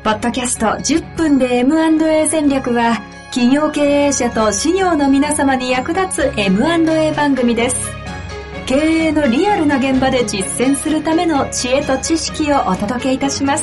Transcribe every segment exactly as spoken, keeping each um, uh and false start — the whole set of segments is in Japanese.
ポッドキャストじゅっぷんで エムアンドエー 戦略は、企業経営者と事業の皆様に役立つ エムアンドエー 番組です。経営のリアルな現場で実践するための知恵と知識をお届けいたします。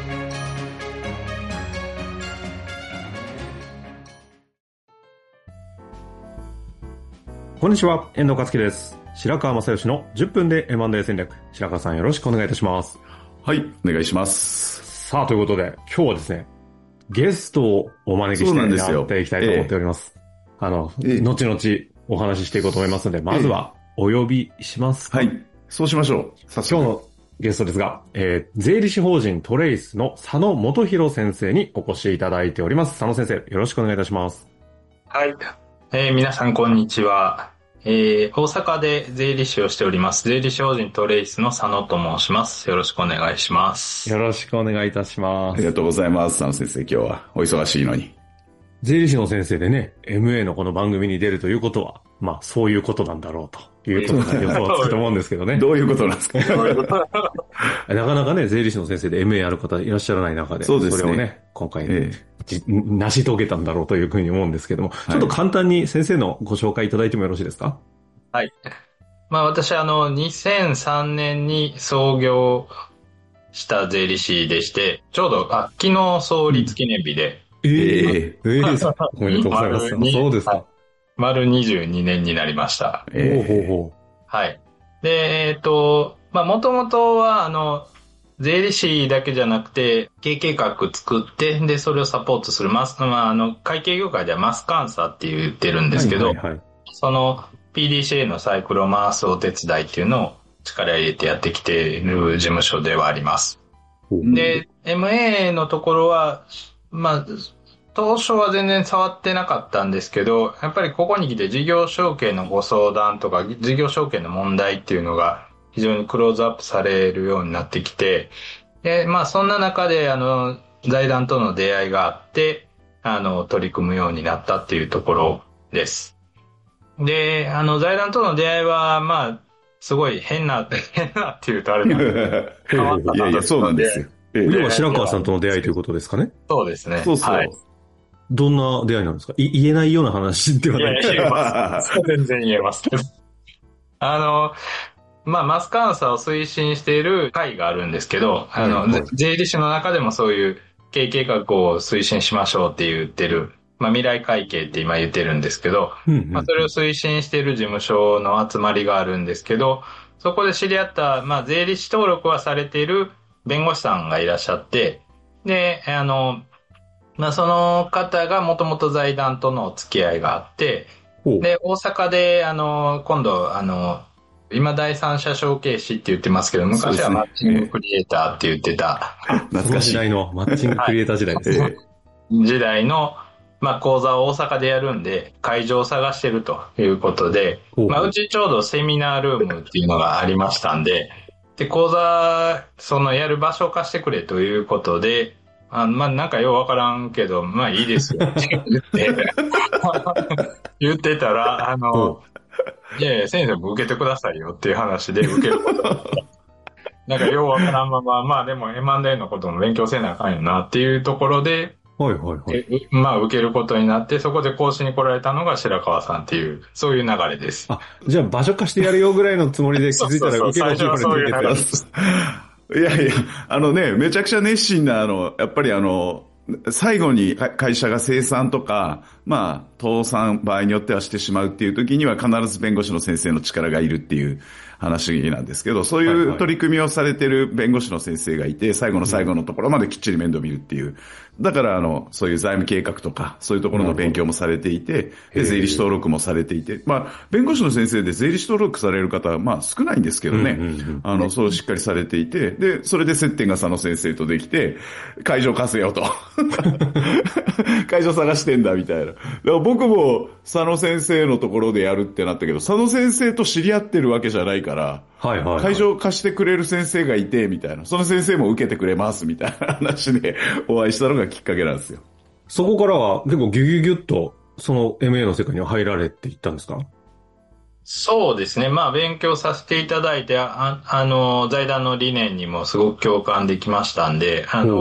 こんにちは、遠藤和樹です。白川正義のじゅっぷんで エムアンドエー 戦略。白川さんよろしくお願いいたします。 はい、お願いします。 さあ、ということで、今日はですね、ゲストをお招きしてやっていきたいと思っております。あの、ええ、後々お話ししていこうと思いますので、まずはお呼びしますか。 はい、そうしましょう。 今日のゲストですが、えー、税理士法人トレイスの佐野元弘先生にお越しいただいております。佐野先生、よろしくお願いいたします。 はい、えー、皆さんこんにちは。えー、大阪で税理士をしております。税理士法人トレイスの佐野と申します。よろしくお願いします。 よろしくお願いいたします。 ありがとうございます。佐野先生、今日はお忙しいのに。 税理士の先生でね、エムエー のこの番組に出るということは、まあそういうことなんだろうということが予想はつくと思うんですけどね。 どういうことなんですかなかなかね、税理士の先生で エムエー やる方いらっしゃらない中で、そうですね、それをね、今回、ね、ええ、成し遂げたんだろうというふうに思うんですけども、はい、ちょっと簡単に先生のご紹介いただいてもよろしいですか？ はい。まあ私あの、にせんさんねんに創業した税理士でして、ちょうど、あ、昨日創立記念日で。 うん、ええー、ええー、おめでとうございます。そうですか。はい、 丸にじゅうにねんになりました。 えー、ほうほうほう。 はい。で、えっと、まあもともとはあの、税理士だけじゃなくて、経営計画作って、で、それをサポートするマス、まああの、会計業界ではマス監査って言ってるんですけど、はいはいはい、その、ピーディーシーエー のサイクルを回すお手伝いっていうのを力入れてやってきている事務所ではあります。うん、で、エムエー のところは、まあ、当初は全然触ってなかったんですけど、やっぱりここに来て事業承継のご相談とか、事業承継の問題っていうのが非常にクローズアップされるようになってきて、で、まあそんな中で、あの、財団との出会いがあって、あの、取り組むようになったっていうところです。で、あの、財団との出会いは、まあ、すごい変な、変なって言うとあれなんで、変わったいやいや、そうなんですよ。 要は白川さんとの出会いということですかね？ そうですね。 そうそう。 はい、 どんな出会いなんですか？い言えないような話ではない。 いやいや、言えます。全然言えます。あの、まあ、マス監査を推進している会があるんですけど、あの、うん、税理士の中でもそういう経営計画を推進しましょうって言ってる、まあ、未来会計って今言ってるんですけど、うんうんうん、まあ、それを推進している事務所の集まりがあるんですけど、そこで知り合った、まあ、税理士登録はされている弁護士さんがいらっしゃって、で、あの、まあ、その方がもともと財団とのお付き合いがあって、で、大阪で、あの、今度、あの、今第三者承継士って言ってますけど、昔はマッチングクリエイターって言ってた。 懐かしい時代のマッチングクリエイター時代ですね。はい、 時代の、まあ、講座を大阪でやるんで、会場を探してるということで、まあ、うちちょうどセミナールームっていうのがありましたんで、で、講座、そのやる場所を貸してくれということで、あまあ、なんかようわからんけど、まあいいですよって言って、言ってたら、あの、いやいや、先生も受けてくださいよっていう話で受けること。なんかようわからんまま、まあでも エムアンドエー のことも勉強せなあかんよなっていうところで、 はいはいはい。 まあ受けることになって、そこで講師に来られたのが白川さんっていう、そういう流れです。 あ、じゃあ場所貸してやるよぐらいのつもりで気づいたら受けることにそういう流れです。 いやいや、あのね、めちゃくちゃ熱心な、あの、やっぱりあの、最後に会社が清算とか、まあ、倒産場合によってはしてしまうっていう時には必ず弁護士の先生の力がいるっていう話なんですけど、そういう取り組みをされてる弁護士の先生がいて、最後の最後のところまできっちり面倒見るっていう。だから、あの、そういう財務計画とか、そういうところの勉強もされていて、で、税理士登録もされていて、まあ、弁護士の先生で税理士登録される方は、まあ、少ないんですけどね、あの、そうしっかりされていて、で、それで接点が佐野先生とできて、会場貸せよと。会場探してんだ、みたいな。だから僕も佐野先生のところでやるってなったけど、佐野先生と知り合ってるわけじゃないから、はいはいはい、会場貸してくれる先生がいて、みたいな。その先生も受けてくれます、みたいな話でお会いしたのがきっかけなんですよ。 そこからは結構ギュギュギュッと、その エムエー の世界には入られていったんですか？ そうですね。まあ、勉強させていただいて、あ、あの、財団の理念にもすごく共感できましたんで、あの、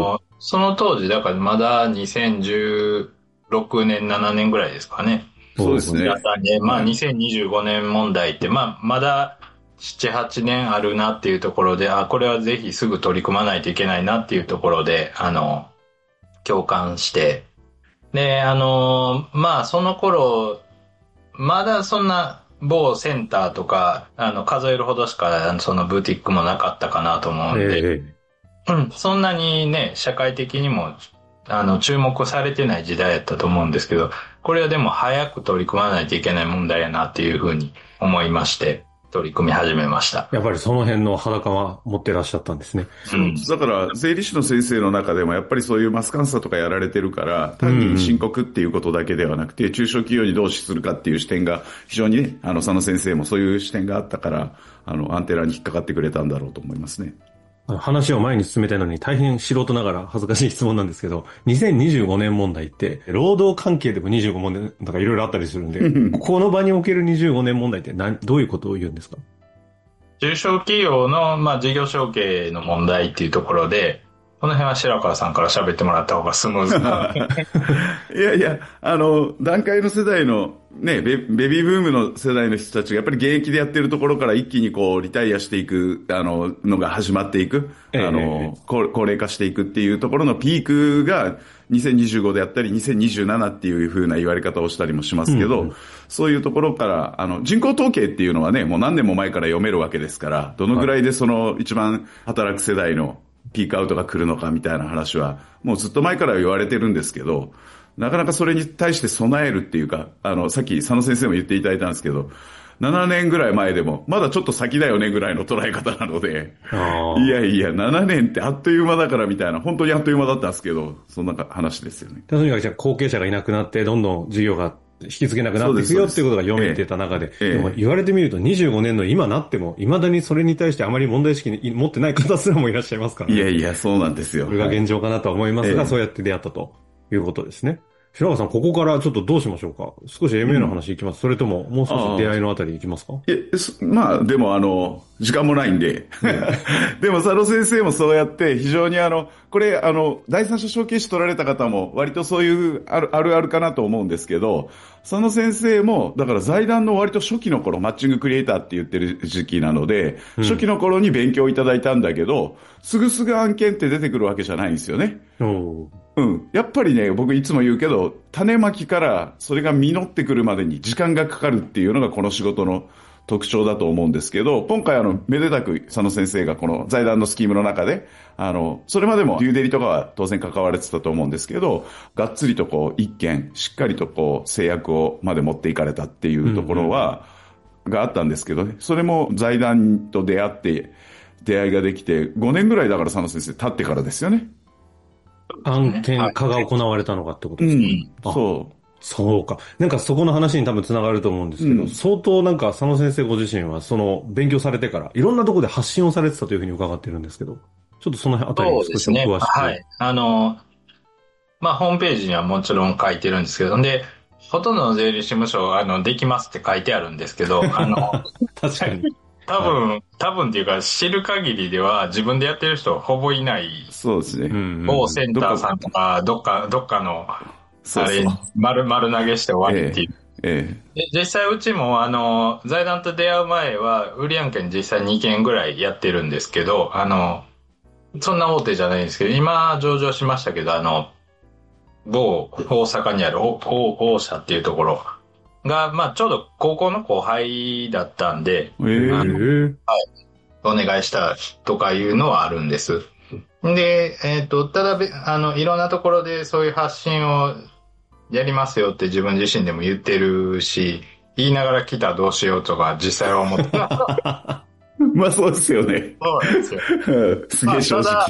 その当時、だからまだにせんじゅうろくねん、ななねんぐらいですかね。 そうですね。 だったんで、まあにせんにじゅうごねん問題って、まあまだなな、はちねんあるなっていうところで、あ、これはぜひすぐ取り組まないといけないなっていうところで、あの、共感して、で、あの、まあその頃、まだそんな某センターとか、あの、数えるほどしかそのブーティックもなかったかなと思うんで、えー、うん、そんなにね、社会的にも、あの、注目されてない時代やったと思うんですけど、これはでも早く取り組まないといけない問題やなっていうふうに思いまして、取り組み始めました。 やっぱりその辺の裸は持ってらっしゃったんですね。 うん、だから、税理士の先生の中でもやっぱりそういうマス監査とかやられてるから、単に申告っていうことだけではなくて、中小企業にどう資するかっていう視点が非常にね、あの、佐野先生もそういう視点があったから、あの、アンテナに引っかかってくれたんだろうと思いますね。 話を前に進めたいのに大変素人ながら恥ずかしい質問なんですけど、にせんにじゅうごねん問題って、労働関係でもにじゅうごねんとかいろいろあったりするんで、この場におけるにじゅうごねん問題って何、どういうことを言うんですか？ 中小企業の、まあ、事業承継の問題っていうところで、この辺は白川さんから喋ってもらった方がスムーズな。 いやいや、あの、段階の世代の、ね、ベ、ベビーブームの世代の人たちがやっぱり現役でやってるところから一気にこう、リタイアしていく、あの、のが始まっていく、あの、ええ、高齢化していくっていうところのピークがにせんにじゅうごであったりにせんにじゅうななっていう風な言われ方をしたりもしますけど、うんうん、そういうところから、あの、人口統計っていうのはね、もう何年も前から読めるわけですから、どのぐらいでその一番働く世代のピークアウトが来るのかみたいな話は、もうずっと前から言われてるんですけど、なかなかそれに対して備えるっていうか、あの、さっき佐野先生も言っていただいたんですけど、ななねんぐらい前でも、まだちょっと先だよねぐらいの捉え方なので、いやいや、ななねんってあっという間だからみたいな、本当にあっという間だったんですけど、そんな話ですよね。 とにかくじゃあ後継者がいなくなって、どんどん事業が引き継げなくなっていくよっていうことが読めてた中で、ええ、でも言われてみるとにじゅうごねんの今なっても、未だにそれに対してあまり問題意識に持ってない方すらもいらっしゃいますからね。 いやいや、そうなんですよ。 これが現状かなとは思いますが、え、そうやって出会ったということですね。白川さん、ここからちょっっとどうしましょうか。少し エムエー の話いきます、うん、それとももう少し出会いのあたりいきますか。 え、まあでもあの時間もないんででも佐野先生もそうやって非常にあのこれあの第三者承継士取られた方も割とそういうあるあるあるかなと思うんですけど、佐野先生もだから財団の割と初期の頃マッチングクリエイターって言ってる時期なので、うん、初期の頃に勉強いただいたんだけど、すぐすぐ案件って出てくるわけじゃないんですよね。うん。やっぱりね、僕いつも言うけど、種まきからそれが実ってくるまでに時間がかかるっていうのがこの仕事の特徴だと思うんですけど、今回あの、めでたく佐野先生がこの財団のスキームの中で、あの、それまでもデューデリとかは当然関われてたと思うんですけど、がっつりとこう一件、しっかりとこう制約をまで持っていかれたっていうところは、うんうん、があったんですけどね、それも財団と出会って、出会いができて、ごねんぐらいだから佐野先生経ってからですよね。 案件化が行われたのかってことですか、 うん、そう。 そうか。なんかそこの話に多分つながると思うんですけど、うん、相当なんか佐野先生ご自身はその勉強されてからいろんなところで発信をされてたというふうに伺ってるんですけど、ちょっとそのあたりに少しお詳しく。 そうですね。はい。あの、まあ、ホームページにはもちろん書いてるんですけど、で、ほとんどの税理士事務所、あの、できますって書いてあるんですけど、あの、 確かに。 多分、はい、多分っていうか知る限りでは自分でやってる人ほぼいない。 そうですね。 某センターさんとか、どっか、どっかの、あれ、丸、丸投げして終わりっていう。ええええ、実際うちも、あの、財団と出会う前は、売り案件実際にけんぐらいやってるんですけど、あの、そんな大手じゃないんですけど、今上場しましたけど、あの、某大阪にある大社っていうところが、まあちょうど高校の後輩だったんで、 えーあのはい、お願いしたとかいうのはあるんです。で、えっと、ただ、あの、いろんなところでそういう発信をやりますよって自分自身でも言ってるし、言いながら来たらどうしようとか実際は思ってた。 まあそうですよね。 そうなんですよ。 すげえ正直。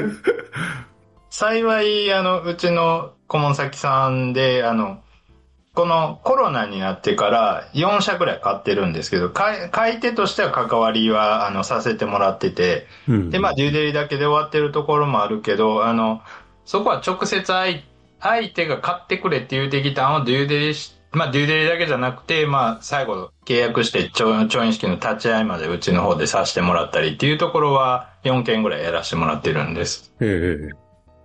幸い、あの、うちの顧問先さんで、あの、このコロナになってからよんしゃぐらい買ってるんですけど、買い、買い手としては関わりは、あの、させてもらってて、うん、で、まあ、デューデリだけで終わってるところもあるけど、あの、そこは直接相、相手が買ってくれって言うてきたのをデューデリし、まあ、デューデリだけじゃなくて、まあ、最後、契約して、調印式の立ち会いまでうちの方でさせてもらったりっていうところはよんけんぐらいやらせてもらってるんです。 へえ。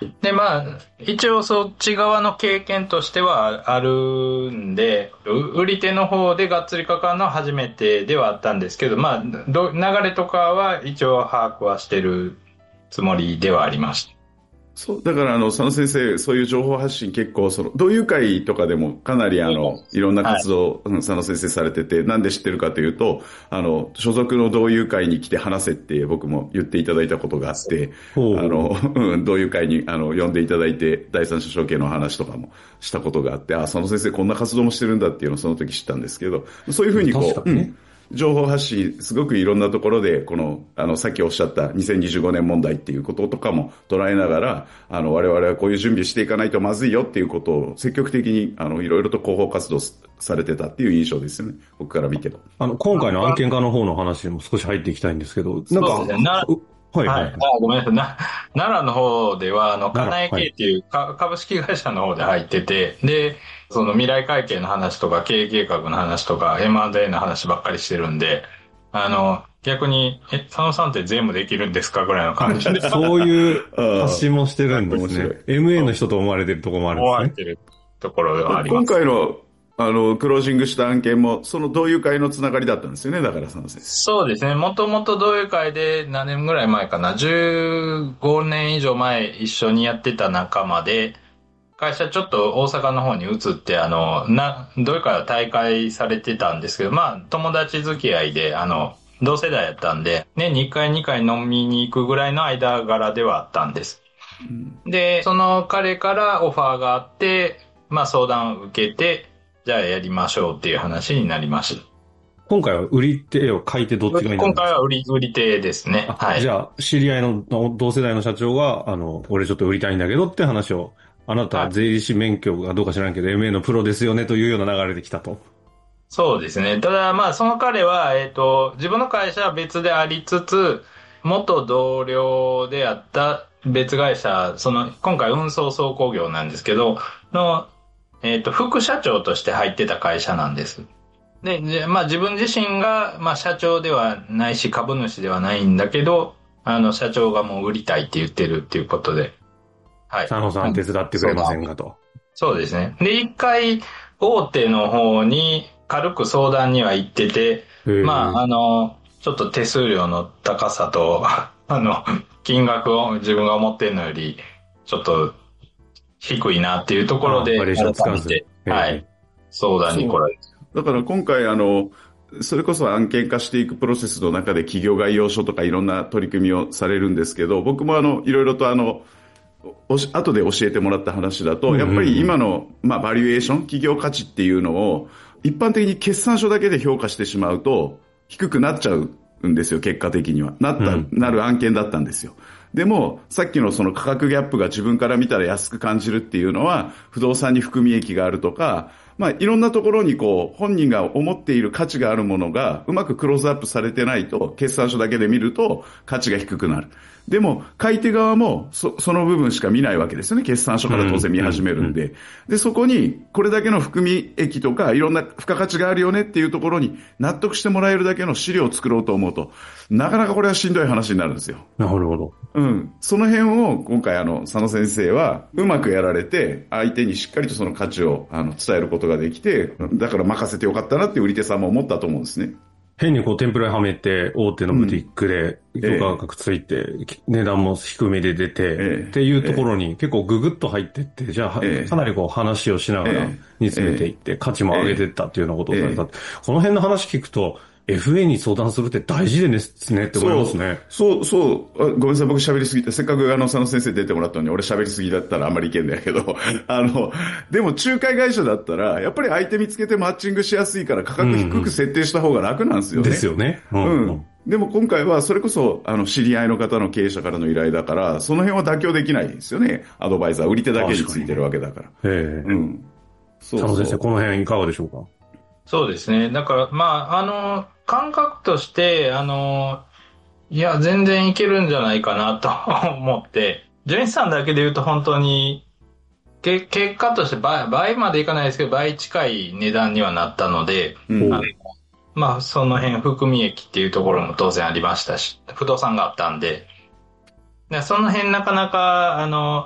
で、まあ、一応そっち側の経験としてはあるんで、売り手の方でがっつり関わるのは初めてではあったんですけど、まあ、ど流れとかは一応把握はしてるつもりではありました。 そう、だからあの、佐野先生、そういう情報発信結構、その、同友会とかでもかなりあの、いろんな活動を、はい、佐野先生されてて、なんで知ってるかというと、あの、所属の同友会に来て話せって僕も言っていただいたことがあって、あの、うん、同友会にあの、呼んでいただいて、第三者承継の話とかもしたことがあって、あ、佐野先生こんな活動もしてるんだっていうのをその時知ったんですけど、そういうふうにこう、うん、情報発信、すごくいろんなところで、この、あの、さっきおっしゃったにせんにじゅうごねん問題っていうこととかも捉えながら、あの、我々はこういう準備していかないとまずいよっていうことを積極的に、あの、いろいろと広報活動されてたっていう印象ですよね。僕から見ても。 あの、今回の案件化の方の話も少し入っていきたいんですけど、なんか、 そうですね、なはい、はい、はい。あ、ごめんなさい。な、奈良の方では、あの、かなえ系っていう、はい、株式会社の方で入ってて、で、その未来会計の話とか、経営計画の話とか、エムアンドエー の話ばっかりしてるんで、あの、逆に、え、佐野さんって全部できるんですかぐらいの感じで。 そういう発信もしてるんですね。エムエー の人と思われてるところもあるんですね。思われてるところがあります。 今回の、あの、クロージングした案件も、その同友会のつながりだったんですよね、だから佐野先生。 そうですね。もともと同友会で何年ぐらい前かな、じゅうごねん以上前一緒にやってた仲間で、会社ちょっと大阪の方に移って、あの、な、どういうか大会されてたんですけど、まあ、友達付き合いで、あの、同世代やったんで、年にいっかいにかい飲みに行くぐらいの間柄ではあったんです。うん、で、その彼からオファーがあって、まあ相談を受けて、じゃあやりましょうっていう話になりました。 今回は売り手を書いてどっちがいいんですか？ 今回は売り、売り手ですね。はい。 じゃあ、知り合いの同世代の社長が、あの、俺ちょっと売りたいんだけどって話を、あなた税理士免許がどうか知らんけど、エムエー のプロですよねというような流れで来たと。 そうですね。ただ、まあ、その彼は、えっと、自分の会社は別でありつつ、元同僚であった別会社、その、今回運送倉庫業なんですけど、の、えっと、副社長として入ってた会社なんです。で、まあ自分自身が、まあ社長ではないし株主ではないんだけど、あの、社長がもう売りたいって言ってるっていうことで。 はい。佐野さん手伝ってくれませんかと。 そうですね。で、一回、大手の方に軽く相談には行ってて、まあ、あの、ちょっと手数料の高さと、あの、金額を自分が思ってるのより、ちょっと低いなっていうところで、改めて、はい、相談に来られて。 だから今回あの、それこそ案件化していくプロセスの中で企業概要書とかいろんな取り組みをされるんですけど、僕もあの、いろいろとあの、おし後で教えてもらった話だと、やっぱり今の、まあ、バリュエーション、企業価値っていうのを、一般的に決算書だけで評価してしまうと、低くなっちゃうんですよ、結果的には。なった、うん、なる案件だったんですよ。でも、さっきのその価格ギャップが自分から見たら安く感じるっていうのは、不動産に含み益があるとか、まあ、いろんなところにこう、本人が思っている価値があるものが、うまくクローズアップされてないと、決算書だけで見ると、価値が低くなる。でも、買い手側も、そ、その部分しか見ないわけですよね。決算書から当然見始めるんで。で、そこに、これだけの含み益とか、いろんな付加価値があるよねっていうところに、納得してもらえるだけの資料を作ろうと思うと、なかなかこれはしんどい話になるんですよ。 なるほど。 うん。その辺を、今回あの、佐野先生は、うまくやられて、相手にしっかりとその価値を、あの、伝えることができて、だから任せてよかったなって売り手さんも思ったと思うんですね。 変にこうテンプレはめて、大手のブティックで、評価額ついて、ええ、値段も低めで出て、ええ、っていうところに結構ググッと入ってって、じゃあ、ええ、かなりこう話をしながら煮詰めていって、価値も上げていったっていうようなことをされた。この辺の話聞くと、エフエー に相談するって大事ですねって思いますね。 そう、そう、そう。ごめんなさい、僕喋りすぎて、せっかくあの、佐野先生出てもらったのに、俺喋りすぎだったらあんまりいけんだけど、あの、でも仲介会社だったら、やっぱり相手見つけてマッチングしやすいから価格低く設定した方が楽なんですよね。 うんうん、ですよね。 うん、うん。でも今回はそれこそ、あの、知り合いの方の経営者からの依頼だから、その辺は妥協できないですよね。アドバイザー、売り手だけについてるわけだから。 ええ。うん。そうそう。佐野先生、この辺いかがでしょうか？ そうですね。だから、まあ、あの、感覚として、あの、いや、全然いけるんじゃないかなと思って、純資産だけで言うと本当に、け結果として倍、倍までいかないですけど、倍近い値段にはなったので、うん、あのまあ、その辺含み益っていうところも当然ありましたし、不動産があったんで、でその辺なかなか、あの、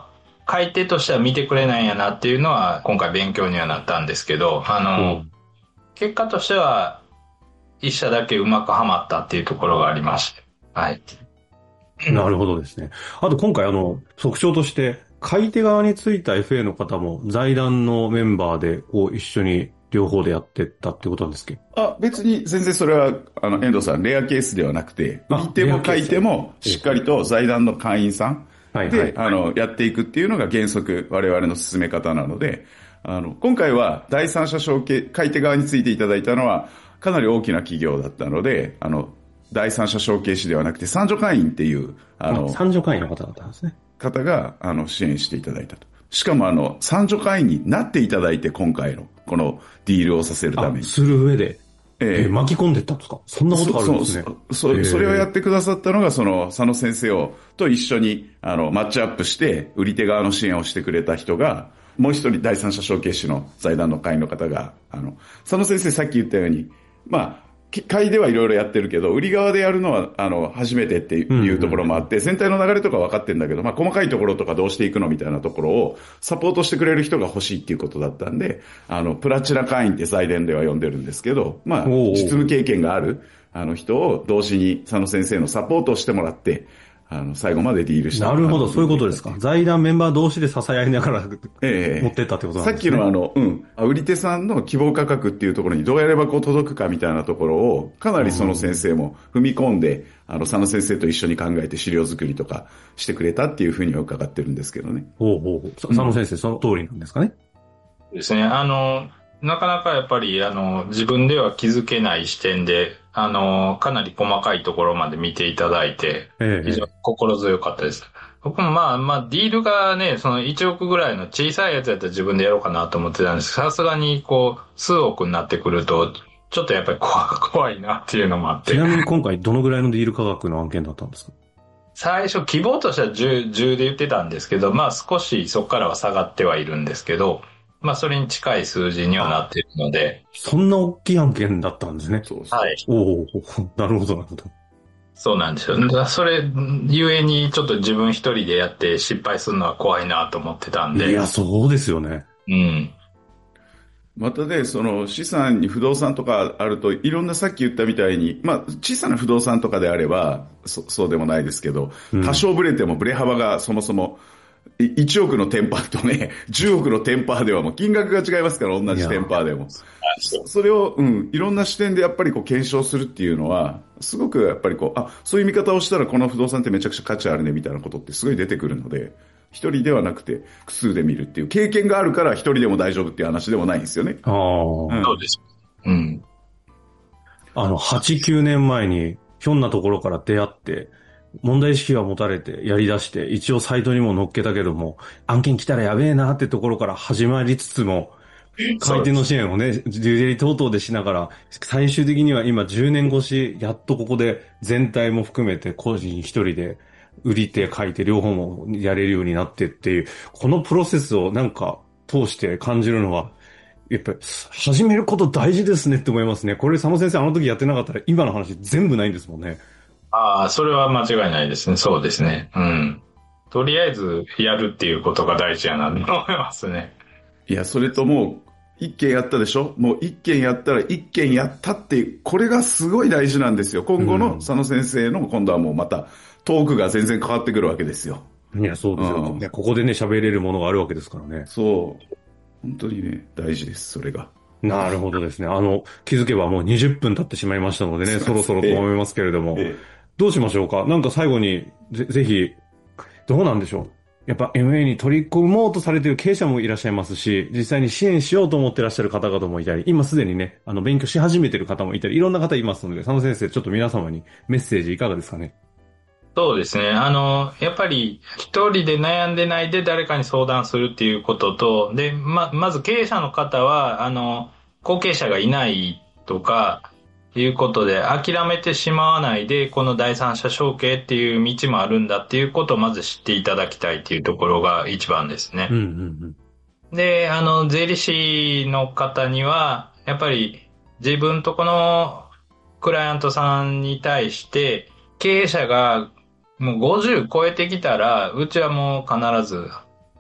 買い手としては見てくれないんやなっていうのは今回勉強にはなったんですけど、あの、うん、結果としては一社だけうまくはまったっていうところがありまして。はい。 なるほどですね。あと今回あの、特徴として、買い手側についた エフエー の方も財団のメンバーでこう一緒に両方でやってったってことなんですけど。 あ、別に全然それは、あの、遠藤さん、レアケースではなくて、売り手も買い手もしっかりと財団の会員さんで、はいはい、あの、やっていくっていうのが原則我々の進め方なので、あの、今回は第三者承継、買い手側についていただいたのはかなり大きな企業だったので、あの、第三者承継士ではなくて三助会員っていう、あの、 三助会員の方だったんですね。 方が、あの、支援していただいたと。しかもあの、三助会員になっていただいて今回のこのディールをさせるために。 する上で。えー、巻き込んでったんですか？そんなことがあるんですね。 そ、そ、そ、それをやってくださったのが、その、佐野先生を、と一緒に、あの、マッチアップして、売り手側の支援をしてくれた人が、もう一人第三者承継士の財団の会員の方が、あの、佐野先生さっき言ったように、まあ、会ではいろいろやってるけど、売り側でやるのは、あの、初めてっていうところもあって、全体の流れとか分かってるんだけど、まあ、細かいところとかどうしていくのみたいなところを、サポートしてくれる人が欲しいっていうことだったんで、あの、プラチナ会員って財団では呼んでるんですけど、まあ、実務経験がある、あの人を同時に佐野先生のサポートをしてもらって、あの、最後までディールした。 なるほど、そういうことですか。財団メンバー同士で支え合いながら、ええ、持ってったってことなんですね。 さっきのあの、うん、売り手さんの希望価格っていうところにどうやればこう届くかみたいなところを、かなりその先生も踏み込んで、あの、佐野先生と一緒に考えて資料作りとかしてくれたっていうふうには伺ってるんですけどね。 ほうほうほう。佐野先生、その通りなんですかね。 ですね。あの、なかなかやっぱり、あの、自分では気づけない視点で、あの、かなり細かいところまで見ていただいて、非常に心強かったです。ええ、僕もまあまあ、ディールがね、そのいちおくぐらいの小さいやつやったら自分でやろうかなと思ってたんですけど、さすがにこう、数億になってくると、ちょっとやっぱり怖、怖いなっていうのもあって。 ちなみに今回どのぐらいのディール価格の案件だったんですか？ 最初、希望としてはじゅう、じゅうで言ってたんですけど、まあ少しそこからは下がってはいるんですけど、まあ、それに近い数字にはなっているので。 そんな大きい案件だったんですね。 そうそう。 はい。 おお、なるほど、なるほど。 そうなんですよ。それ、ゆえにちょっと自分一人でやって失敗するのは怖いなと思ってたんで。 いや、そうですよね。 うん。 またね、その資産に不動産とかあると、いろんなさっき言ったみたいに、まあ、小さな不動産とかであれば、そ、そうでもないですけど、多少ブレてもブレ幅がそもそも、いちおくのテンパーとね、じゅうおくのテンパーではもう金額が違いますから、同じテンパーでも。それを、うん、いろんな視点でやっぱりこう検証するっていうのは、すごくやっぱりこう、あ、そういう見方をしたらこの不動産ってめちゃくちゃ価値あるねみたいなことってすごい出てくるので、一人ではなくて複数で見るっていう経験があるから一人でも大丈夫っていう話でもないんですよね。 ああ、 うん。そうです。うん。 あの、はち、きゅうねんまえにひょんなところから出会って、問題意識が持たれてやり出して、一応サイトにも載っけたけども、案件来たらやべえなってところから始まりつつも、買い手の支援をね、デューデリ等々でしながら、最終的には今じゅうねん越し、やっとここで全体も含めて個人一人で売り手買い手両方もやれるようになってっていう、このプロセスをなんか通して感じるのは、やっぱり始めること大事ですねって思いますね。これ佐野先生あの時やってなかったら今の話全部ないんですもんね。 ああ、それは間違いないですね。そうですね。うん。とりあえずやるっていうことが大事やなと思いますね。 いや、それともう、一件やったでしょ？もう一件やったら一件やったっていう、これがすごい大事なんですよ。今後の佐野先生の今度はもうまたトークが全然変わってくるわけですよ。 いや、そうですよ、うんね。ここでね、喋れるものがあるわけですからね。 そう。本当にね、大事です、それが。 なるほどですね。あの、気づけばもうにじゅっぷん経ってしまいましたのでね、そろそろと思いますけれども。ええどうしましょうか。なんか最後にぜ、ぜひ、どうなんでしょう。やっぱ エムエー に取り込もうとされている経営者もいらっしゃいますし、実際に支援しようと思っていらっしゃる方々もいたり、今すでにね、あの、勉強し始めている方もいたり、いろんな方いますので、佐野先生、ちょっと皆様にメッセージいかがですかね。 そうですね。あの、やっぱり一人で悩んでないで誰かに相談するっていうことと、で、ま、まず経営者の方は、あの、後継者がいないとか、いうことで諦めてしまわないで、この第三者承継っていう道もあるんだっていうことをまず知っていただきたいっていうところが一番ですね。 うんうんうん、 で、あの、税理士の方には、やっぱり自分とこのクライアントさんに対して経営者がもうごじゅう超えてきたら、うちはもう必ず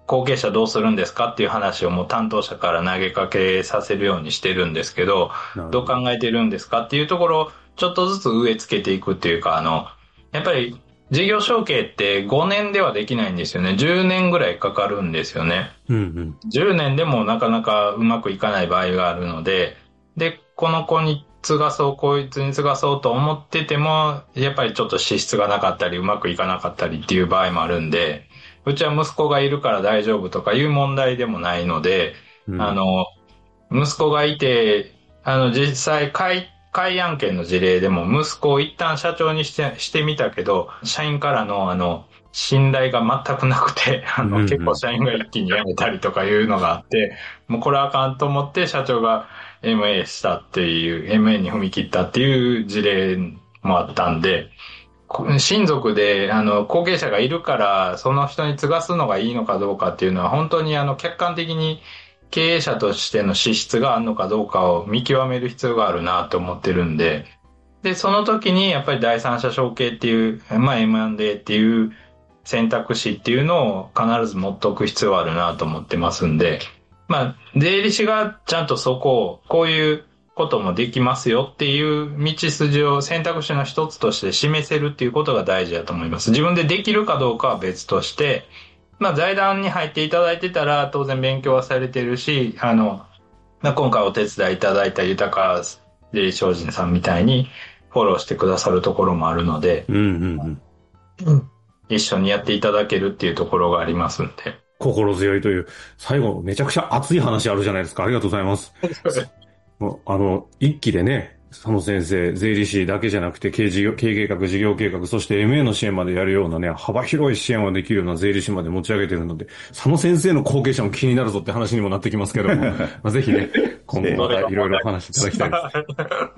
後継者どうするんですかっていう話をもう担当者から投げかけさせるようにしてるんですけど、どう考えてるんですかっていうところをちょっとずつ植え付けていくっていうか、あの、やっぱり事業承継ってごねんではできないんですよね。じゅうねんぐらいかかるんですよね。 うんうん、 じゅうねんでもなかなかうまくいかない場合があるので、で、この子に継がそう、こいつに継がそうと思ってても、やっぱりちょっと資質がなかったり、うまくいかなかったりっていう場合もあるんで、うちは息子がいるから大丈夫とかいう問題でもないので、うん、あの、息子がいて、あの、実際、買い、買い案件の事例でも息子を一旦社長にして、してみたけど、社員からのあの、信頼が全くなくて、あの、うんうん、結構社員が一気に辞めたりとかいうのがあって、もうこれあかんと思って社長が エムエー したっていう、エムエー に踏み切ったっていう事例もあったんで、親族で、あの、後継者がいるから、その人に継がすのがいいのかどうかっていうのは、本当にあの、客観的に経営者としての資質があるのかどうかを見極める必要があるなと思ってるんで、で、その時にやっぱり第三者承継っていう、まあ エムアンドエー っていう選択肢っていうのを必ず持っておく必要があるなと思ってますんで、まあ、税理士がちゃんとそこを、こういうこともできますよっていう道筋を選択肢の一つとして示せるっていうことが大事だと思います。自分でできるかどうかは別として、まあ財団に入っていただいてたら当然勉強はされてるし、あの、まあ、今回お手伝いいただいた豊川税理士法人さんみたいにフォローしてくださるところもあるので、 うんうんうん、一緒にやっていただけるっていうところがありますんで。 心強いという、最後めちゃくちゃ熱い話あるじゃないですか。ありがとうございます。もうあの、一期でね、佐野先生、税理士だけじゃなくて、経営事業、経営計画、事業計画、そして エムエー の支援までやるようなね、幅広い支援ができるような税理士まで持ち上げてるので、佐野先生の後継者も気になるぞって話にもなってきますけども、まあ、ぜひね、今後またいろいろお話しいただきたいです。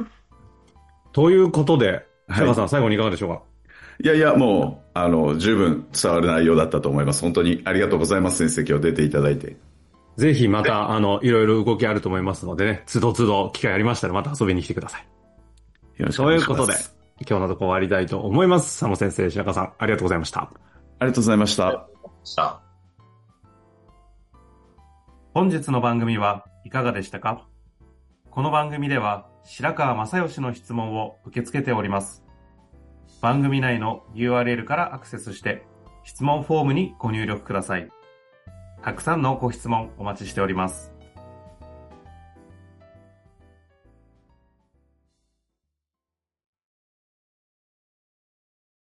ということで、佐賀さん、はい、最後にいかがでしょうか？ いやいや、もう、あの、十分伝わる内容だったと思います。本当にありがとうございます、先生、今日出ていただいて。 ぜひまた、あの、いろいろ動きあると思いますのでね、つどつど機会ありましたらまた遊びに来てください。 よろしくお願いします。 ということで、今日のところ終わりたいと思います。佐野先生、白川さん、ありがとうございました。ありがとうございました。 本日の番組はいかがでしたか？この番組では、白川正義の質問を受け付けております。番組内の ユーアールエル からアクセスして、質問フォームにご入力ください。たくさんのご質問お待ちしております。